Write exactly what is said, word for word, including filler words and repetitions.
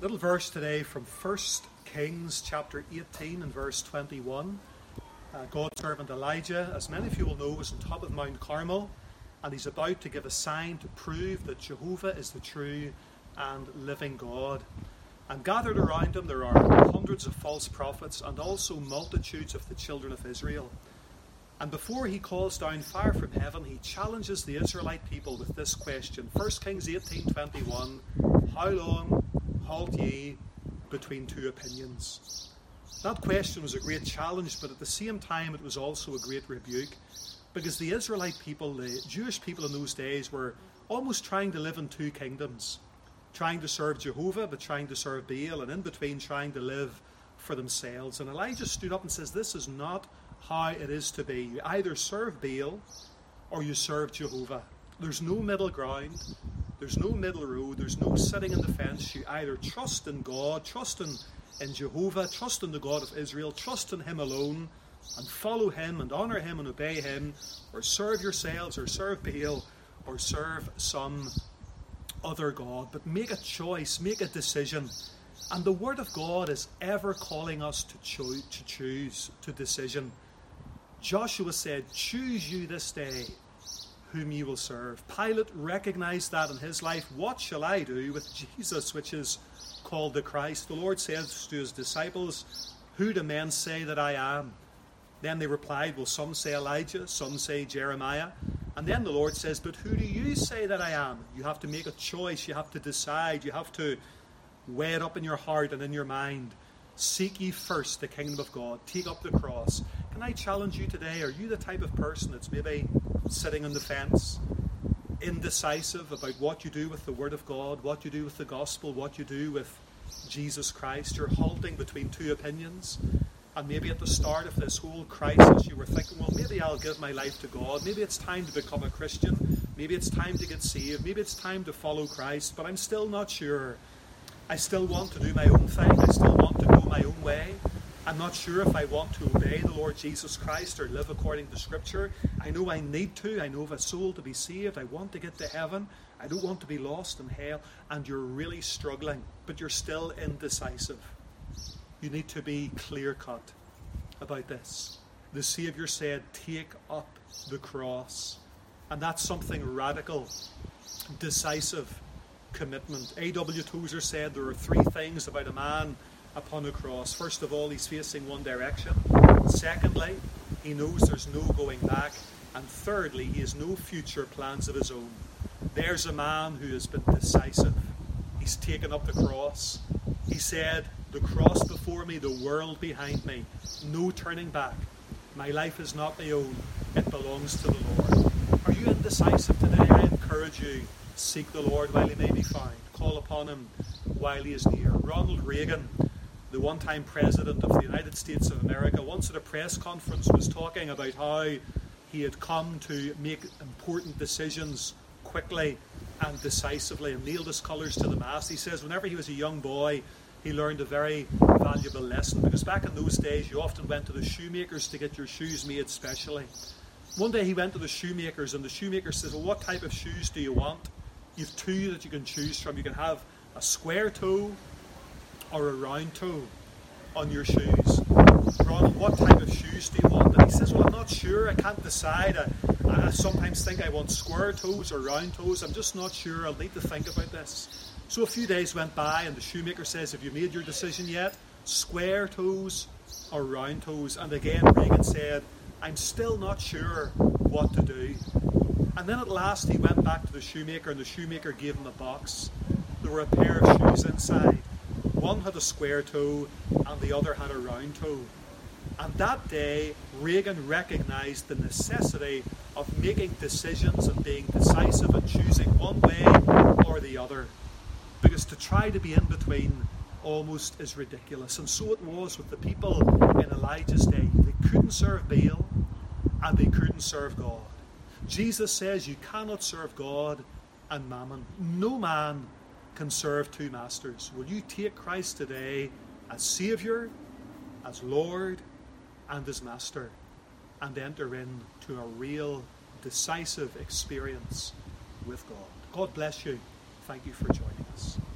Little verse today from First Kings chapter eighteen and verse twenty-one. Uh, God's servant Elijah, as many of you will know, was on top of Mount Carmel, and he's about to give a sign to prove that Jehovah is the true and living God. And gathered around him there are hundreds of false prophets and also multitudes of the children of Israel. And before he calls down fire from heaven, he challenges the Israelite people with this question. First Kings eighteen twenty-one, how long halt ye between two opinions? That question was a great challenge, but at the same time it was also a great rebuke, because the Israelite people, the Jewish people in those days, were almost trying to live in two kingdoms, trying to serve Jehovah but trying to serve Baal, and in between trying to live for themselves. And Elijah stood up and says, this is not how it is to be. You either serve Baal or you serve Jehovah. There's no middle ground. There's no middle road. There's no sitting in the fence. You either trust in God, trust in, in Jehovah, trust in the God of Israel, trust in him alone, and follow him and honour him and obey him, or serve yourselves or serve Baal or serve some other God. But make a choice, make a decision. And the Word of God is ever calling us to, cho- to choose, to decision. Joshua said, choose you this day whom you will serve. Pilate recognized that in his life. What shall I do with Jesus, which is called the Christ? The Lord says to his disciples, who do men say that I am? Then they replied, well, some say Elijah, some say Jeremiah. And then the Lord says, but who do you say that I am? You have to make a choice. You have to decide. You have to weigh it up in your heart and in your mind. Seek ye first the kingdom of God. Take up the cross. Can I challenge you today? Are you the type of person that's maybe sitting on the fence, indecisive about what you do with the Word of God, what you do with the gospel, what you do with Jesus Christ? You're halting between two opinions. And maybe at the start of this whole crisis you were thinking, well, maybe I'll give my life to God. Maybe it's time to become a Christian. Maybe it's time to get saved. Maybe it's time to follow Christ. But I'm still not sure. I still want to do my own thing. I still want to go my own way. I'm not sure if I want to obey the Lord Jesus Christ or live according to Scripture. I know I need to. I know of a soul to be saved. I want to get to heaven. I don't want to be lost in hell. And you're really struggling, but you're still indecisive. You need to be clear-cut about this. The Saviour said, take up the cross. And that's something radical, decisive commitment. A W Tozer said there are three things about a man upon a cross. First of all, he's facing one direction. Secondly, he knows there's no going back. And thirdly, he has no future plans of his own. There's a man who has been decisive. He's taken up the cross. He said, the cross before me, the world behind me. No turning back. My life is not my own. It belongs to the Lord. Are you indecisive today? I encourage you, seek the Lord while he may be found. Call upon him while he is near. Ronald Reagan, the one-time president of the United States of America, once at a press conference was talking about how he had come to make important decisions quickly and decisively and nailed his colours to the mast. He says whenever he was a young boy, he learned a very valuable lesson, because back in those days you often went to the shoemakers to get your shoes made specially. One day he went to the shoemakers, and the shoemaker says, well, what type of shoes do you want? You have two that you can choose from. You can have a square toe or a round toe on your shoes. Ronald, what type of shoes do you want? And he says, well, I'm not sure. I can't decide. I, I sometimes think I want square toes or round toes. I'm just not sure. I'll need to think about this. So a few days went by, and the shoemaker says, have you made your decision yet? Square toes or round toes? And again, Reagan said, I'm still not sure what to do. And then at last he went back to the shoemaker, and the shoemaker gave him a box. There were a pair of shoes inside. One had a square toe and the other had a round toe. And that day, Reagan recognized the necessity of making decisions and being decisive and choosing one way or the other. Because to try to be in between almost is ridiculous. And so it was with the people in Elijah's day. They couldn't serve Baal and they couldn't serve God. Jesus says you cannot serve God and mammon. No man can serve two masters. Will you take Christ today as Saviour, as Lord, and as Master, and enter into a real decisive experience with God? God bless you. Thank you for joining us.